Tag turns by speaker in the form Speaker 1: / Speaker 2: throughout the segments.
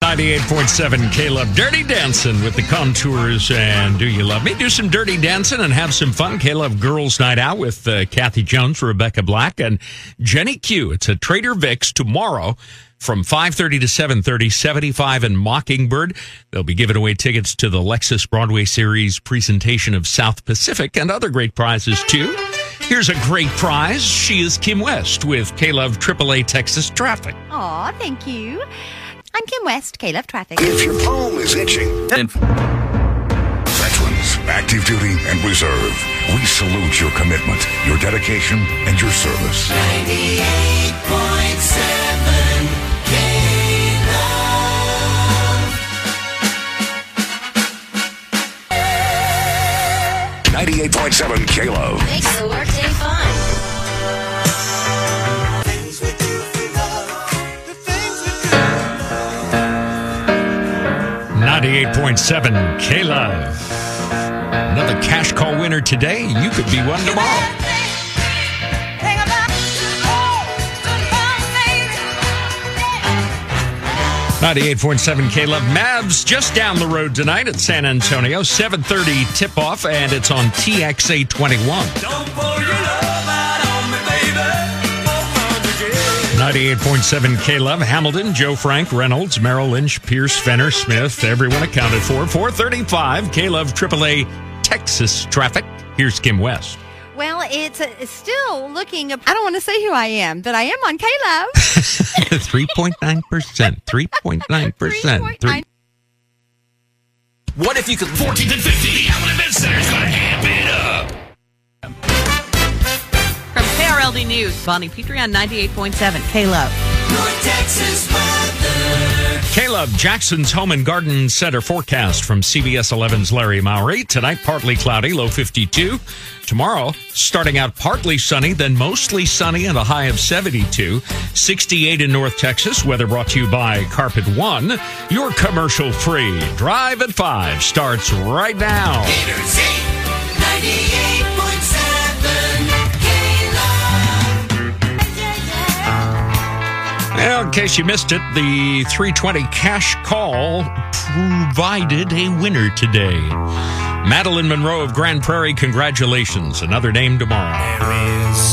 Speaker 1: 98.7 K-Love. Dirty Dancing with the Contours and Do You Love Me? Do some dirty dancing and have some fun. K-Love Girls Night Out with Kathy Jones, Rebecca Black, and Jenny Q. It's at Trader Vic's tomorrow from 5:30 to 7:30, 75 and Mockingbird. They'll be giving away tickets to the Lexus Broadway Series presentation of South Pacific and other great prizes, too. Here's a great prize. She is Kim West with K-Love AAA Texas Traffic.
Speaker 2: Aw, thank you. I'm Kim West, K-Love Traffic.
Speaker 3: If your palm is itching, veterans, active duty, and reserve, we salute your commitment, your dedication, and your service.
Speaker 4: 98.7 K-Love.
Speaker 3: 98.7 K-Love.
Speaker 4: Makes the workday fun.
Speaker 1: 98.7 K-Love. Another cash call winner today. You could be one tomorrow. 98.7 K-Love. Mavs just down the road tonight at San Antonio. 7:30 tip-off, and it's on TXA 21.
Speaker 4: Don't pour your love out on me, baby.
Speaker 1: 98.7 K-Love. Hamilton, Joe Frank, Reynolds, Merrill Lynch, Pierce, Fenner, Smith. Everyone accounted for. 4:35 K-Love AAA Texas Traffic. Here's Kim West.
Speaker 2: Well, it's still looking, I don't want to say who I am, but I am on K-Love.
Speaker 1: 3.9%. 3.9%.
Speaker 5: What if you could
Speaker 6: 14th and 50, the Allen Event Center's gonna amp it up.
Speaker 7: From KRLD News, Bonnie Petrie on 98.7 K-Love.
Speaker 4: North Texas weather.
Speaker 1: K-Love, Jackson's Home and Garden Center forecast from CBS 11's Larry Mowry. Tonight, partly cloudy, low 52. Tomorrow, starting out partly sunny, then mostly sunny and a high of 72. 68 in North Texas. Weather brought to you by Carpet One. Your commercial-free Drive at 5 starts right now.
Speaker 4: 98.7 K-Love.
Speaker 1: Well, in case you missed it, the 320 cash call provided a winner today. Madeline Monroe of Grand Prairie, congratulations. Another name tomorrow.
Speaker 5: There is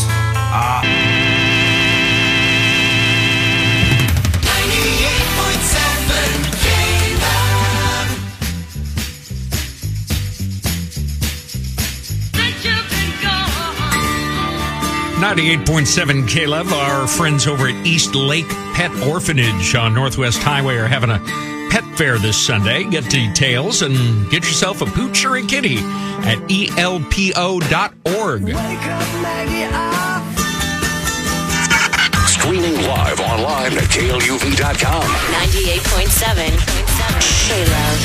Speaker 4: 98.7 K-Love.
Speaker 1: 98.7 K-Love. Our friends over at East Lake Pet Orphanage on Northwest Highway are having a pet fair this Sunday. Get details and get yourself a pooch or a kitty at elpo.org.
Speaker 3: Streaming live online at KLUV.com.
Speaker 4: 98.7 K-Love.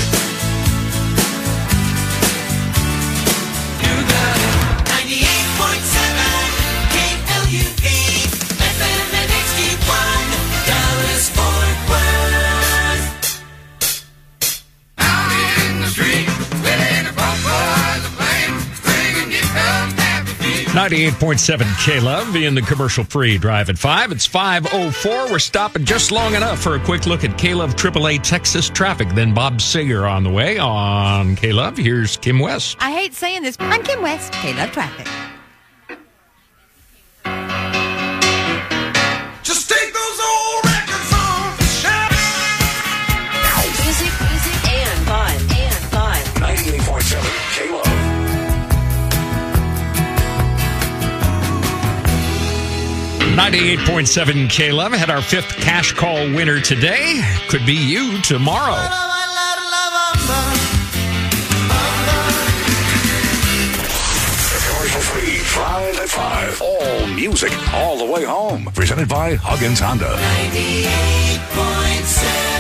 Speaker 4: You got it. 98.7 KLUV. FM and HD1. Dallas Fort Worth.
Speaker 6: Out in the street, with a bumper, the flame, stringing you come happy feet.
Speaker 1: 98.7 K-Love in the commercial-free Drive at 5. It's 5:04. We're stopping just long enough for a quick look at K-Love AAA Texas traffic. Then Bob Seger on the way on K-Love. Here's Kim West.
Speaker 2: I hate saying this, but I'm Kim West, K-Love Traffic.
Speaker 6: Just take those old records off the shelf.
Speaker 4: Music and fun.
Speaker 3: 98.7 K-Love.
Speaker 1: 98.7 K-Love had our fifth cash call winner today. Could be you tomorrow.
Speaker 3: Commercial-free Drive at 5. All music, all the way home. Presented by Huggins Honda.
Speaker 4: 98.7